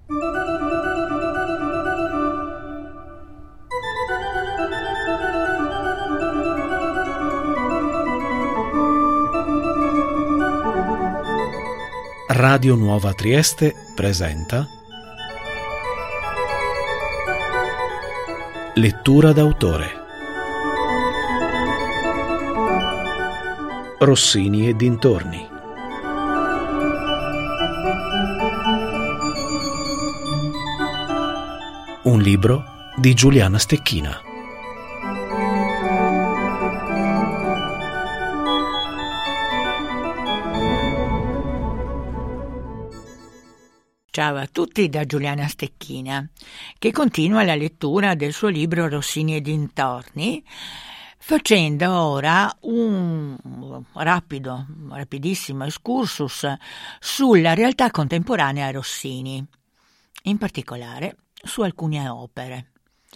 Radio Nuova Trieste presenta Lettura d'autore. Rossini e dintorni. Un libro di Giuliana Stecchina. Ciao a tutti da Giuliana Stecchina, che continua la lettura del suo libro Rossini e dintorni, facendo ora un rapidissimo excursus sulla realtà contemporanea Rossini, in particolare su alcune opere.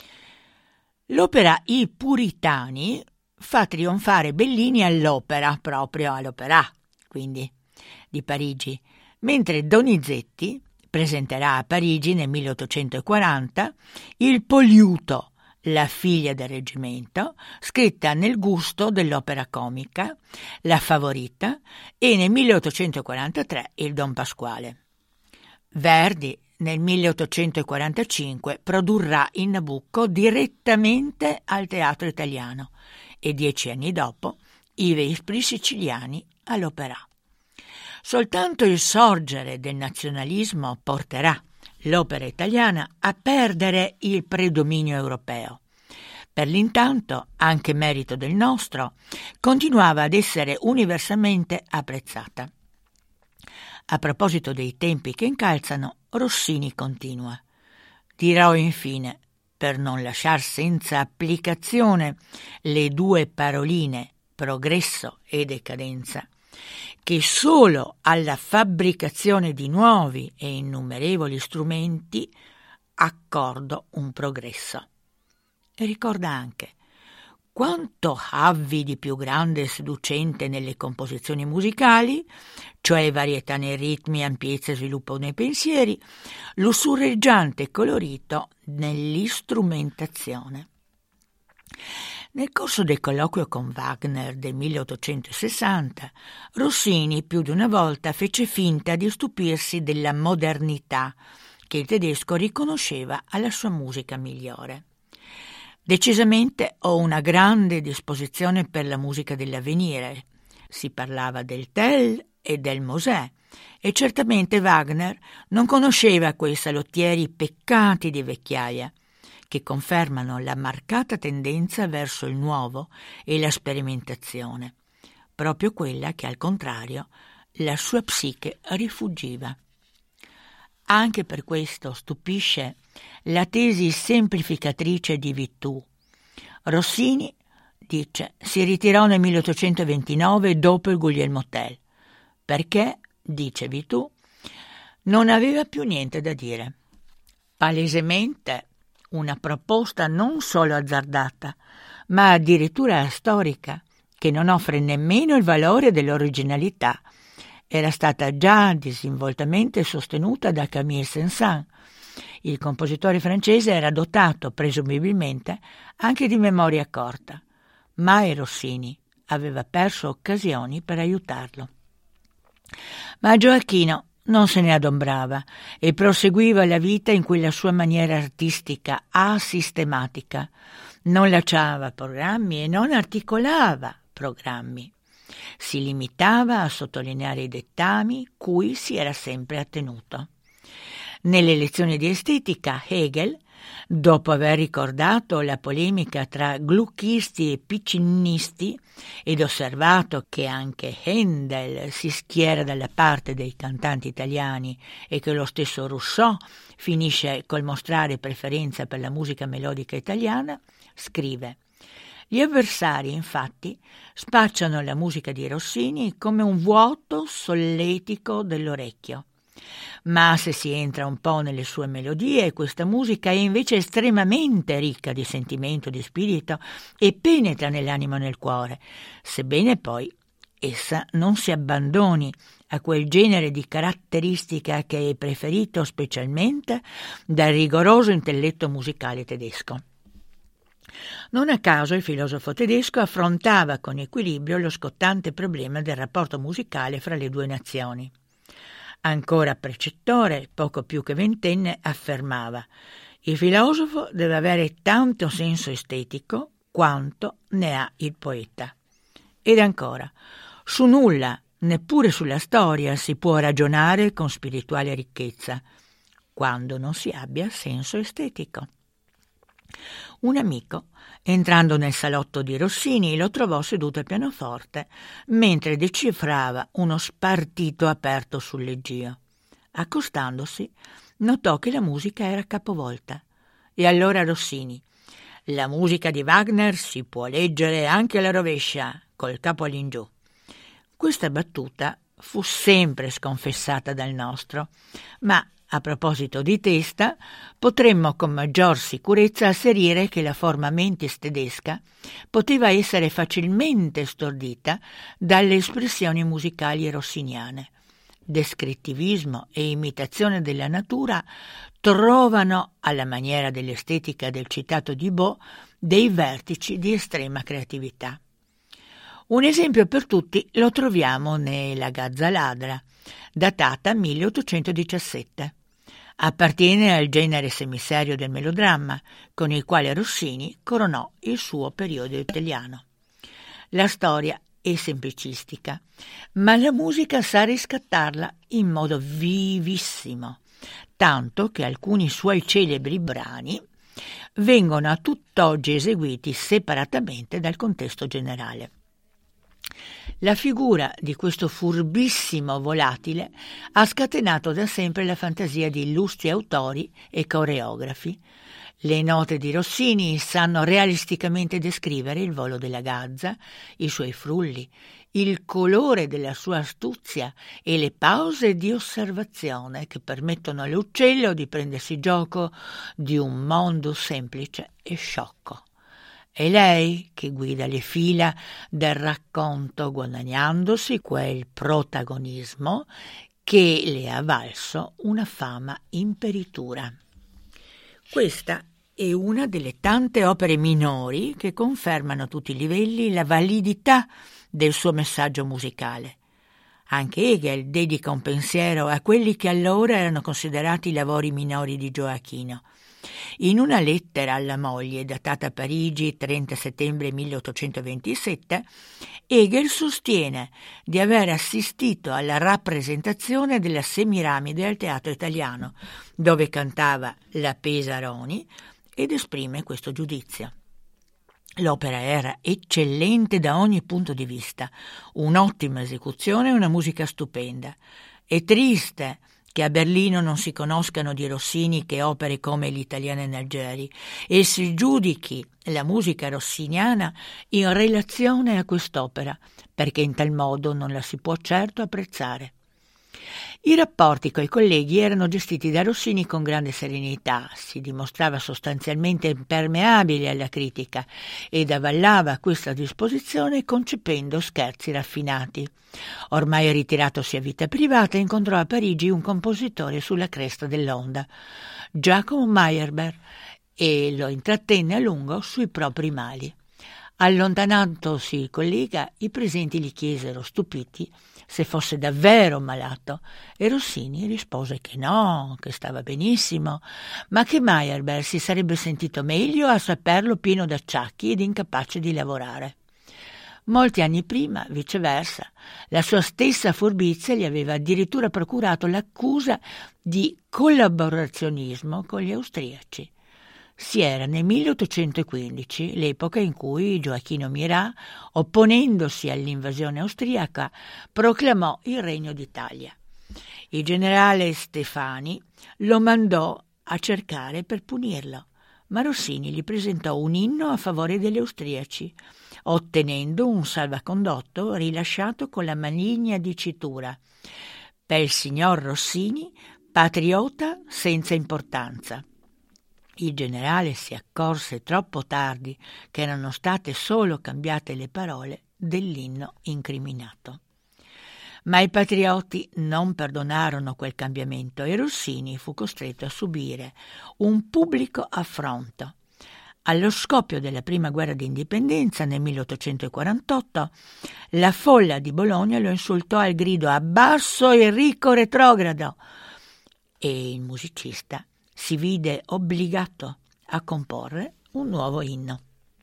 L'opera I Puritani fa trionfare Bellini all'opera, proprio all'Opéra, quindi, di Parigi, mentre Donizetti presenterà a Parigi nel 1840 il Poliuto, la figlia del reggimento, scritta nel gusto dell'opera comica, La Favorita, e nel 1843 il Don Pasquale. Verdi nel 1845 produrrà il Nabucco direttamente al Teatro Italiano e 10 anni dopo i Vespri siciliani all'Opéra. Soltanto il sorgere del nazionalismo porterà l'opera italiana a perdere il predominio europeo. Per l'intanto, anche merito del nostro, continuava ad essere universalmente apprezzata. A proposito dei tempi che incalzano, Rossini continua. Dirò infine, per non lasciar senza applicazione le due paroline progresso e decadenza, che solo alla fabbricazione di nuovi e innumerevoli strumenti accordo un progresso. E ricorda anche quanto havvi di più grande e seducente nelle composizioni musicali, cioè varietà nei ritmi, ampiezza e sviluppo nei pensieri, lussureggiante colorito nell'istrumentazione. Nel corso del colloquio con Wagner del 1860, Rossini più di una volta fece finta di stupirsi della modernità che il tedesco riconosceva alla sua musica migliore. Decisamente ho una grande disposizione per la musica dell'avvenire. Si parlava del Tell e del Mosè, e certamente Wagner non conosceva quei salottieri peccati di vecchiaia, che confermano la marcata tendenza verso il nuovo e la sperimentazione, proprio quella che, al contrario, la sua psiche rifuggiva. Anche per questo stupisce la tesi semplificatrice di Vitou. Rossini, dice, si ritirò nel 1829 dopo il Guglielmo Tell, perché, dice Vitou, non aveva più niente da dire. Palesemente una proposta non solo azzardata, ma addirittura storica, che non offre nemmeno il valore dell'originalità. Era stata già disinvoltamente sostenuta da Camille Saint-Saëns. Il compositore francese era dotato, presumibilmente, anche di memoria corta. Mai Rossini aveva perso occasioni per aiutarlo. Ma Gioacchino non se ne adombrava e proseguiva la vita in quella sua maniera artistica asistematica. Non lasciava programmi e non articolava programmi. Si limitava a sottolineare i dettami cui si era sempre attenuto. Nelle lezioni di estetica, Hegel, dopo aver ricordato la polemica tra glucchisti e piccinisti ed osservato che anche Handel si schiera dalla parte dei cantanti italiani e che lo stesso Rousseau finisce col mostrare preferenza per la musica melodica italiana, scrive: gli avversari, infatti, spacciano la musica di Rossini come un vuoto solletico dell'orecchio. Ma se si entra un po' nelle sue melodie, questa musica è invece estremamente ricca di sentimento, di spirito, e penetra nell'animo e nel cuore, sebbene poi essa non si abbandoni a quel genere di caratteristica che è preferito specialmente dal rigoroso intelletto musicale tedesco. Non a caso il filosofo tedesco affrontava con equilibrio lo scottante problema del rapporto musicale fra le due nazioni. Ancora precettore, poco più che ventenne, affermava: il filosofo deve avere tanto senso estetico quanto ne ha il poeta. Ed ancora, su nulla, neppure sulla storia, si può ragionare con spirituale ricchezza, quando non si abbia senso estetico. Un amico, entrando nel salotto di Rossini, lo trovò seduto al pianoforte mentre decifrava uno spartito aperto sul leggio. Accostandosi, notò che la musica era capovolta. E allora Rossini: la musica di Wagner si può leggere anche alla rovescia, col capo all'ingiù. Questa battuta fu sempre sconfessata dal nostro, ma a proposito di testa, potremmo con maggior sicurezza asserire che la forma mentis tedesca poteva essere facilmente stordita dalle espressioni musicali rossiniane. Descrittivismo e imitazione della natura trovano, alla maniera dell'estetica del citato Dibot, dei vertici di estrema creatività. Un esempio per tutti lo troviamo nella Gazza ladra, datata 1817. Appartiene al genere semiserio del melodramma, con il quale Rossini coronò il suo periodo italiano. La storia è semplicistica, ma la musica sa riscattarla in modo vivissimo, tanto che alcuni suoi celebri brani vengono a tutt'oggi eseguiti separatamente dal contesto generale. La figura di questo furbissimo volatile ha scatenato da sempre la fantasia di illustri autori e coreografi. Le note di Rossini sanno realisticamente descrivere il volo della gazza, i suoi frulli, il colore della sua astuzia e le pause di osservazione che permettono all'uccello di prendersi gioco di un mondo semplice e sciocco. È lei che guida le fila del racconto, guadagnandosi quel protagonismo che le ha valso una fama imperitura. Questa è una delle tante opere minori che confermano a tutti i livelli la validità del suo messaggio musicale. Anche Hegel dedica un pensiero a quelli che allora erano considerati i lavori minori di Gioachino. In una lettera alla moglie, datata a Parigi 30 settembre 1827, Hegel sostiene di aver assistito alla rappresentazione della Semiramide al Teatro Italiano, dove cantava la Pesaroni, ed esprime questo giudizio. L'opera era eccellente da ogni punto di vista, un'ottima esecuzione e una musica stupenda. È triste che a Berlino non si conoscano di Rossini che opere come l'Italiana in Algeri e si giudichi la musica rossiniana in relazione a quest'opera, perché in tal modo non la si può certo apprezzare. I rapporti coi colleghi erano gestiti da Rossini con grande serenità, si dimostrava sostanzialmente impermeabile alla critica ed avallava questa disposizione concependo scherzi raffinati. Ormai ritiratosi a vita privata, incontrò a Parigi un compositore sulla cresta dell'onda, Giacomo Meyerbeer, e lo intrattenne a lungo sui propri mali. Allontanandosi il collega, i presenti gli chiesero, stupiti, se fosse davvero malato, e Rossini rispose che no, che stava benissimo, ma che Meyerbeer si sarebbe sentito meglio a saperlo pieno d'acciacchi ed incapace di lavorare. Molti anni prima, viceversa, la sua stessa furbizia gli aveva addirittura procurato l'accusa di collaborazionismo con gli austriaci. Si era nel 1815, l'epoca in cui Gioachino Murat, opponendosi all'invasione austriaca, proclamò il Regno d'Italia. Il generale Stefani lo mandò a cercare per punirlo, ma Rossini gli presentò un inno a favore degli austriaci, ottenendo un salvacondotto rilasciato con la maligna dicitura: per il signor Rossini, patriota senza importanza. Il generale si accorse troppo tardi che erano state solo cambiate le parole dell'inno incriminato. Ma i patrioti non perdonarono quel cambiamento e Rossini fu costretto a subire un pubblico affronto. Allo scoppio della prima guerra d'indipendenza nel 1848, la folla di Bologna lo insultò al grido «Abbasso il ricco retrogrado!» e il musicista si vide obbligato a comporre un nuovo inno.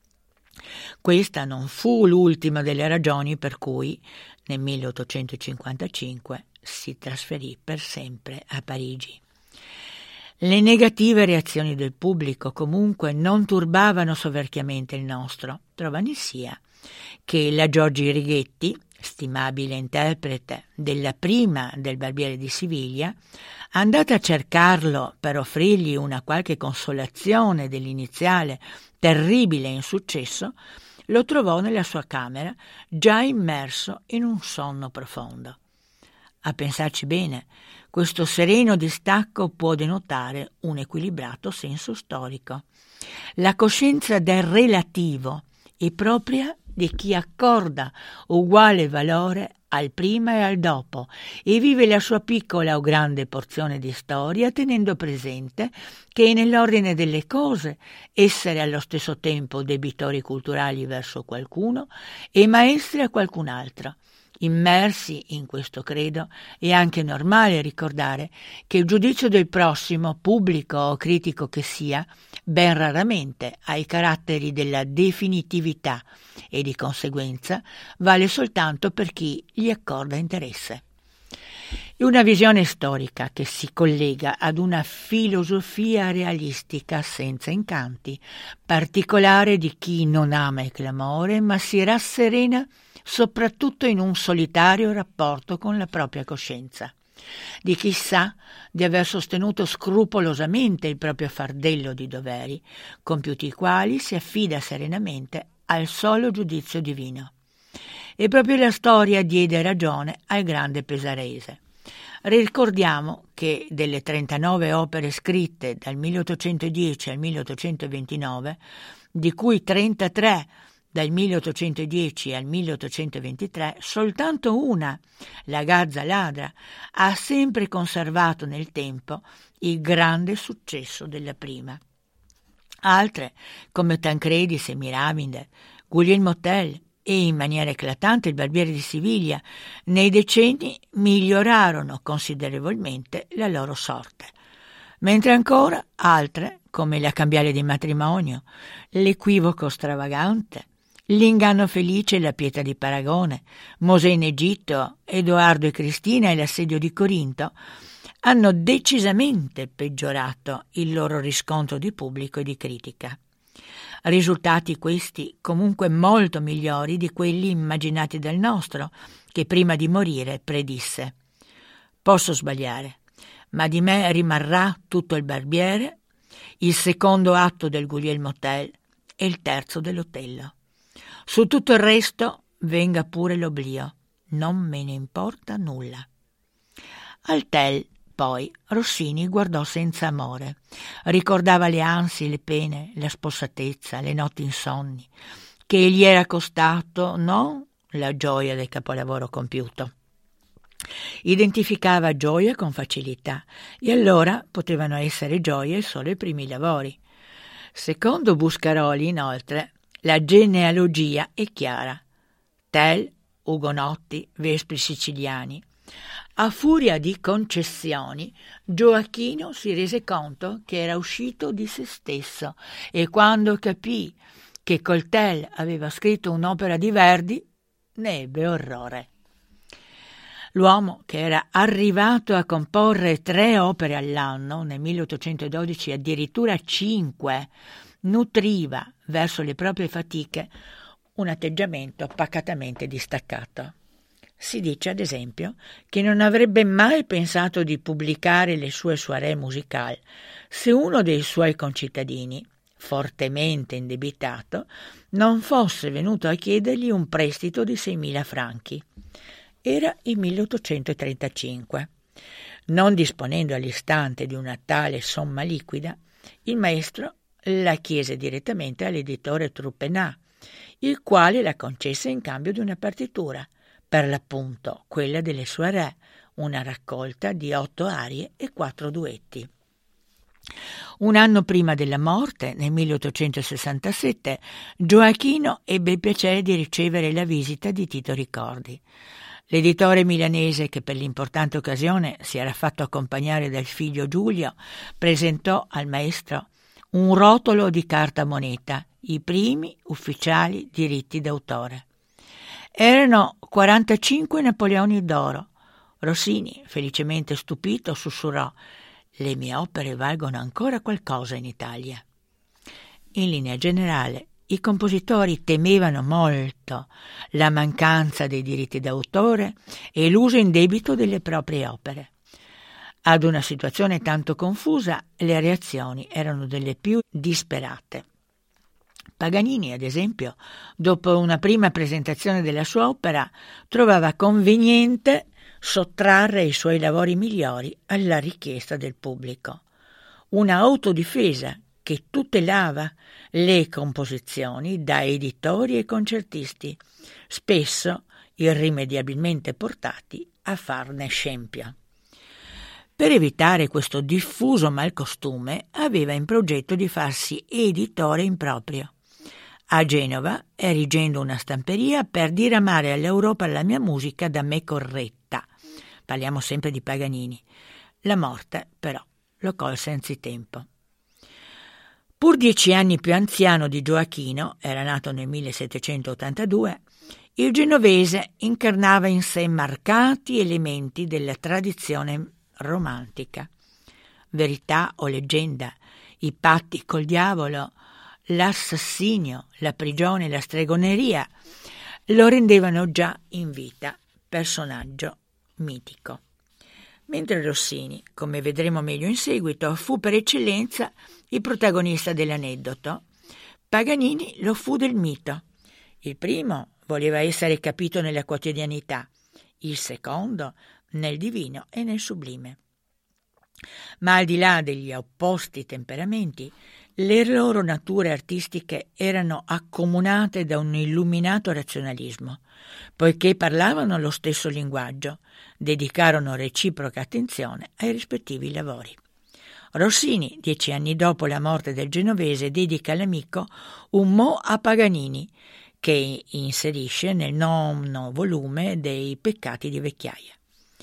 Questa non fu l'ultima delle ragioni per cui nel 1855 si trasferì per sempre a Parigi. Le negative reazioni del pubblico comunque non turbavano soverchiamente il nostro. Trova ne sia che la Giorgi Righetti, stimabile interprete della prima del Barbiere di Siviglia, andata a cercarlo per offrirgli una qualche consolazione dell'iniziale terribile insuccesso, lo trovò nella sua camera già immerso in un sonno profondo. A pensarci bene, questo sereno distacco può denotare un equilibrato senso storico. La coscienza del relativo è propria di chi accorda uguale valore al prima e al dopo e vive la sua piccola o grande porzione di storia tenendo presente che nell'ordine delle cose essere allo stesso tempo debitori culturali verso qualcuno e maestri a qualcun altro. Immersi in questo credo è anche normale ricordare che il giudizio del prossimo, pubblico o critico che sia, ben raramente ha i caratteri della definitività e di conseguenza vale soltanto per chi gli accorda interesse. È una visione storica che si collega ad una filosofia realistica senza incanti, particolare di chi non ama il clamore ma si rasserena soprattutto in un solitario rapporto con la propria coscienza, di chi sa di aver sostenuto scrupolosamente il proprio fardello di doveri, compiuti i quali si affida serenamente al solo giudizio divino. E proprio la storia diede ragione al grande pesarese. Ricordiamo che delle 39 opere scritte dal 1810 al 1829, di cui 33 dal 1810 al 1823, soltanto una, La Gazza ladra, ha sempre conservato nel tempo il grande successo della prima. Altre, come Tancredi, Semiramide, Guglielmo Tell e, in maniera eclatante, il Barbiere di Siviglia, nei decenni migliorarono considerevolmente la loro sorte. Mentre ancora altre, come La cambiale di matrimonio, L'equivoco stravagante, L'inganno felice e la pietra di Paragone, Mosè in Egitto, Edoardo e Cristina e l'assedio di Corinto, hanno decisamente peggiorato il loro riscontro di pubblico e di critica. Risultati questi comunque molto migliori di quelli immaginati dal nostro, che prima di morire predisse: «Posso sbagliare, ma di me rimarrà tutto il Barbiere, il secondo atto del Guglielmo Tell e il terzo dell'Otello. Su tutto il resto venga pure l'oblio, non me ne importa nulla». Al Tell, poi, Rossini guardò senza amore. Ricordava le ansie, le pene, la spossatezza, le notti insonni, che gli era costato non la gioia del capolavoro compiuto. Identificava gioia con facilità e allora potevano essere gioie solo i primi lavori. Secondo Buscaroli, inoltre, la genealogia è chiara. Tell, ugonotti, vespri siciliani. A furia di concessioni, Gioacchino si rese conto che era uscito di se stesso e quando capì che col Tell aveva scritto un'opera di Verdi, ne ebbe orrore. L'uomo, che era arrivato a comporre 3 opere all'anno, nel 1812 addirittura 5, nutriva verso le proprie fatiche un atteggiamento pacatamente distaccato. Si dice, ad esempio, che non avrebbe mai pensato di pubblicare le sue soirée musicali se uno dei suoi concittadini, fortemente indebitato, non fosse venuto a chiedergli un prestito di 6.000 franchi. Era il 1835. Non disponendo all'istante di una tale somma liquida, il maestro la chiese direttamente all'editore Troupenat, il quale la concesse in cambio di una partitura, per l'appunto quella delle Soirée, una raccolta di 8 arie e 4 duetti. Un anno prima della morte, nel 1867, Gioachino ebbe il piacere di ricevere la visita di Tito Ricordi. L'editore milanese, che per l'importante occasione si era fatto accompagnare dal figlio Giulio, presentò al maestro un rotolo di carta moneta, i primi ufficiali diritti d'autore. Erano 45 napoleoni d'oro. Rossini, felicemente stupito, sussurrò: «Le mie opere valgono ancora qualcosa in Italia». In linea generale, i compositori temevano molto la mancanza dei diritti d'autore e l'uso indebito delle proprie opere. Ad una situazione tanto confusa, le reazioni erano delle più disperate. Paganini, ad esempio, dopo una prima presentazione della sua opera, trovava conveniente sottrarre i suoi lavori migliori alla richiesta del pubblico. Una autodifesa che tutelava le composizioni da editori e concertisti, spesso irrimediabilmente portati a farne scempio. Per evitare questo diffuso malcostume, aveva in progetto di farsi editore in proprio. A Genova, erigendo una stamperia per diramare all'Europa la mia musica da me corretta. Parliamo sempre di Paganini. La morte, però, lo colse anzitempo. Pur 10 anni più anziano di Gioachino, era nato nel 1782, il genovese incarnava in sé marcati elementi della tradizione romantica. Verità o leggenda, i patti col diavolo, l'assassinio, la prigione, la stregoneria lo rendevano già in vita personaggio mitico. Mentre Rossini, come vedremo meglio in seguito, fu per eccellenza il protagonista dell'aneddoto, Paganini lo fu del mito. Il primo voleva essere capito nella quotidianità, il secondo nel divino e nel sublime. Ma al di là degli opposti temperamenti, le loro nature artistiche erano accomunate da un illuminato razionalismo, poiché parlavano lo stesso linguaggio, dedicarono reciproca attenzione ai rispettivi lavori. Rossini, 10 anni dopo la morte del genovese, dedica all'amico un Mo a Paganini, che inserisce nel 9° volume dei Peccati di vecchiaia.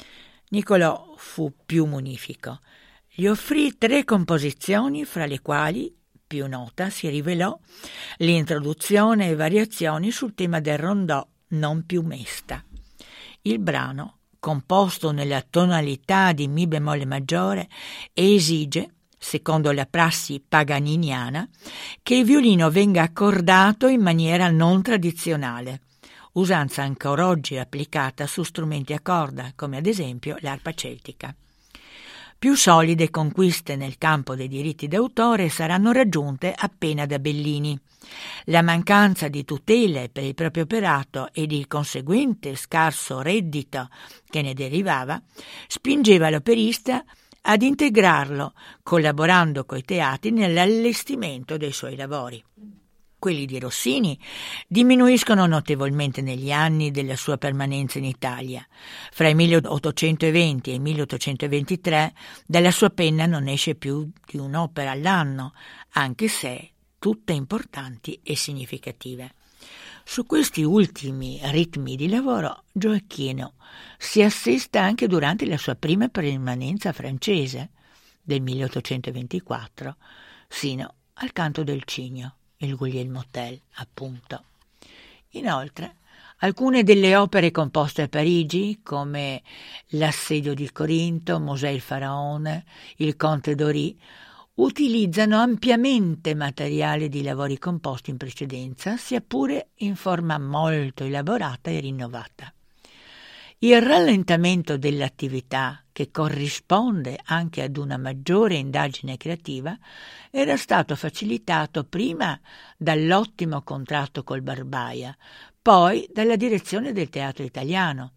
Niccolò fu più munifico. Gli offrì 3 composizioni, fra le quali più nota si rivelò l'introduzione e variazioni sul tema del rondò non più mesta. Il brano, composto nella tonalità di Mi bemolle maggiore, esige, secondo la prassi paganiniana, che il violino venga accordato in maniera non tradizionale, usanza ancora oggi applicata su strumenti a corda, come ad esempio l'arpa celtica. Più solide conquiste nel campo dei diritti d'autore saranno raggiunte appena da Bellini. La mancanza di tutele per il proprio operato ed il conseguente scarso reddito che ne derivava spingeva l'operista ad integrarlo, collaborando coi teatri nell'allestimento dei suoi lavori. Quelli di Rossini diminuiscono notevolmente negli anni della sua permanenza in Italia. Fra il 1820 e il 1823 dalla sua penna non esce più di un'opera all'anno, anche se tutte importanti e significative. Su questi ultimi ritmi di lavoro Gioachino si assesta anche durante la sua prima permanenza francese, del 1824, sino al Canto del Cigno, il Guglielmo Tell, appunto. Inoltre, alcune delle opere composte a Parigi, come L'assedio di Corinto, Mosè il Faraone, Il Conte d'Ori, utilizzano ampiamente materiale di lavori composti in precedenza, sia pure in forma molto elaborata e rinnovata. Il rallentamento dell'attività, che corrisponde anche ad una maggiore indagine creativa, era stato facilitato prima dall'ottimo contratto col Barbaia, poi dalla direzione del Teatro Italiano,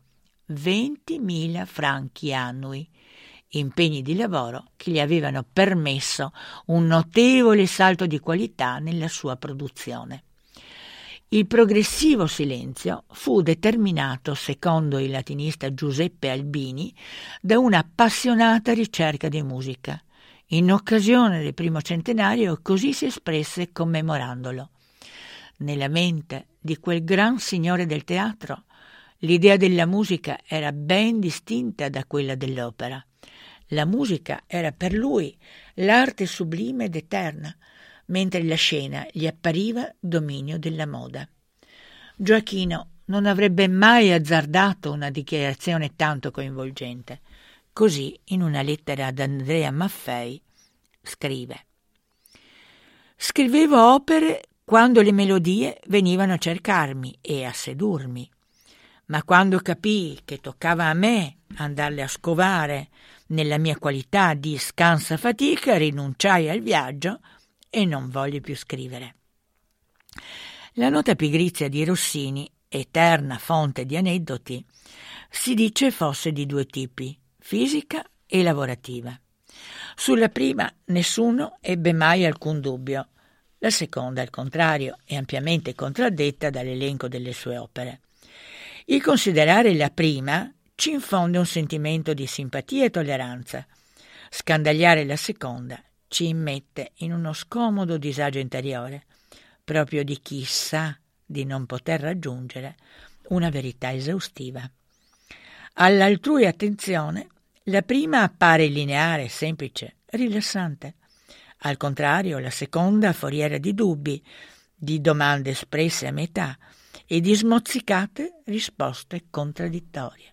20.000 franchi annui, impegni di lavoro che gli avevano permesso un notevole salto di qualità nella sua produzione. Il progressivo silenzio fu determinato, secondo il latinista Giuseppe Albini, da una appassionata ricerca di musica. In occasione del primo centenario così si espresse commemorandolo. Nella mente di quel gran signore del teatro l'idea della musica era ben distinta da quella dell'opera. La musica era per lui l'arte sublime ed eterna, mentre la scena gli appariva dominio della moda. Gioachino non avrebbe mai azzardato una dichiarazione tanto coinvolgente. Così, in una lettera ad Andrea Maffei, scrive: «Scrivevo opere quando le melodie venivano a cercarmi e a sedurmi, ma quando capii che toccava a me andarle a scovare nella mia qualità di scansa fatica, rinunciai al viaggio e non voglio più scrivere». La nota pigrizia di Rossini, eterna fonte di aneddoti, si dice fosse di due tipi, fisica e lavorativa. Sulla prima nessuno ebbe mai alcun dubbio. La seconda, al contrario, è ampiamente contraddetta dall'elenco delle sue opere. Il considerare la prima ci infonde un sentimento di simpatia e tolleranza. Scandagliare la seconda ci immette in uno scomodo disagio interiore, proprio di chi sa di non poter raggiungere una verità esaustiva. All'altrui attenzione, la prima appare lineare, semplice, rilassante. Al contrario, la seconda foriera di dubbi, di domande espresse a metà e di smozzicate risposte contraddittorie.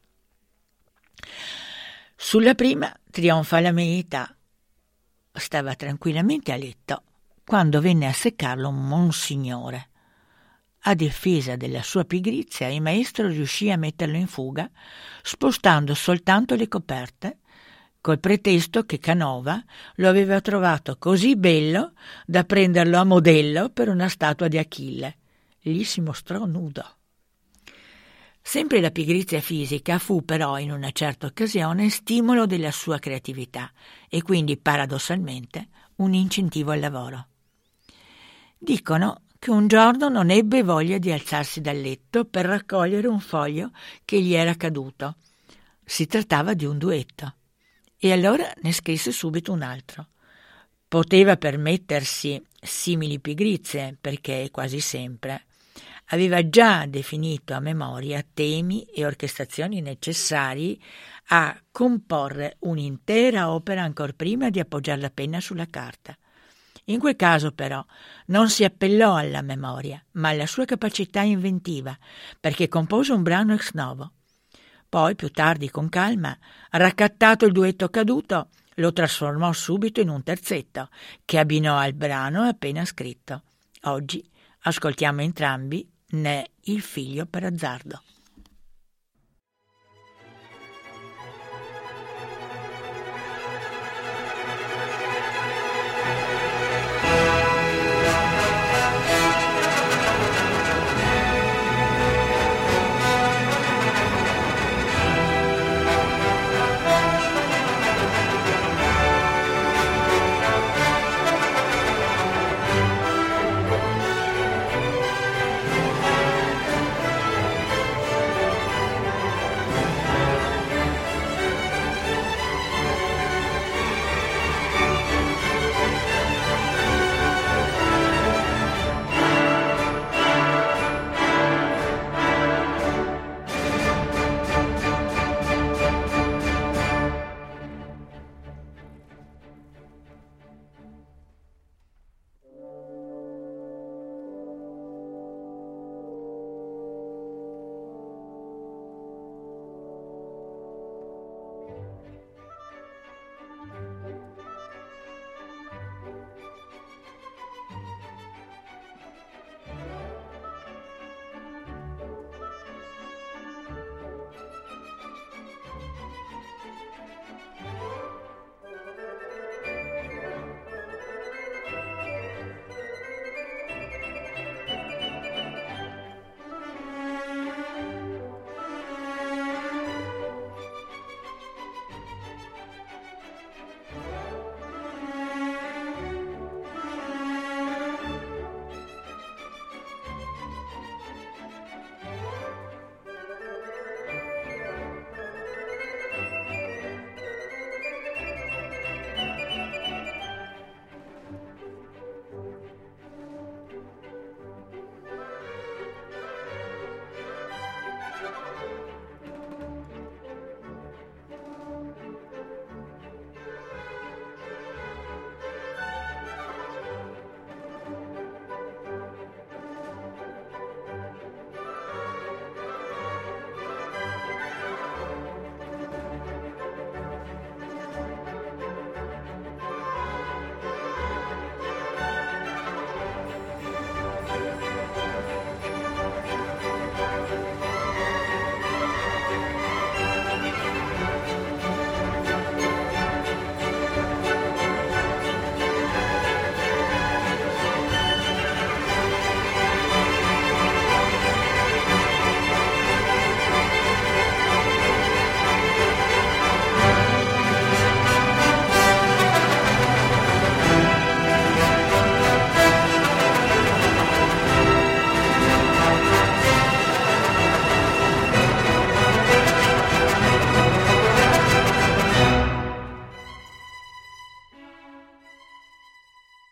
Sulla prima trionfa la meità. Stava tranquillamente a letto quando venne a seccarlo un monsignore. A difesa della sua pigrizia, il maestro riuscì a metterlo in fuga, spostando soltanto le coperte, col pretesto che Canova lo aveva trovato così bello da prenderlo a modello per una statua di Achille. Gli si mostrò nudo. Sempre la pigrizia fisica fu però in una certa occasione stimolo della sua creatività e quindi paradossalmente un incentivo al lavoro. Dicono che un giorno non ebbe voglia di alzarsi dal letto per raccogliere un foglio che gli era caduto. Si trattava di un duetto e allora ne scrisse subito un altro. Poteva permettersi simili pigrizie perché quasi sempre aveva già definito a memoria temi e orchestrazioni necessari a comporre un'intera opera ancor prima di appoggiare la penna sulla carta. In quel caso però non si appellò alla memoria, ma alla sua capacità inventiva, perché compose un brano ex novo. Poi, più tardi, con calma, raccattato il duetto caduto, lo trasformò subito in un terzetto, che abbinò al brano appena scritto. Oggi ascoltiamo entrambi Ne il figlio per azzardo.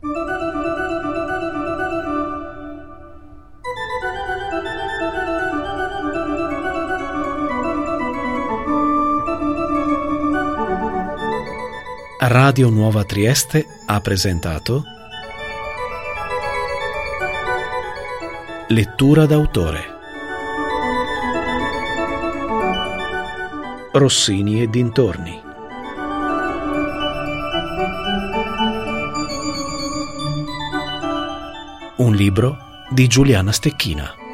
Radio Nuova Trieste ha presentato Lettura d'autore. Rossini e dintorni. Un libro di Giuliana Stecchina.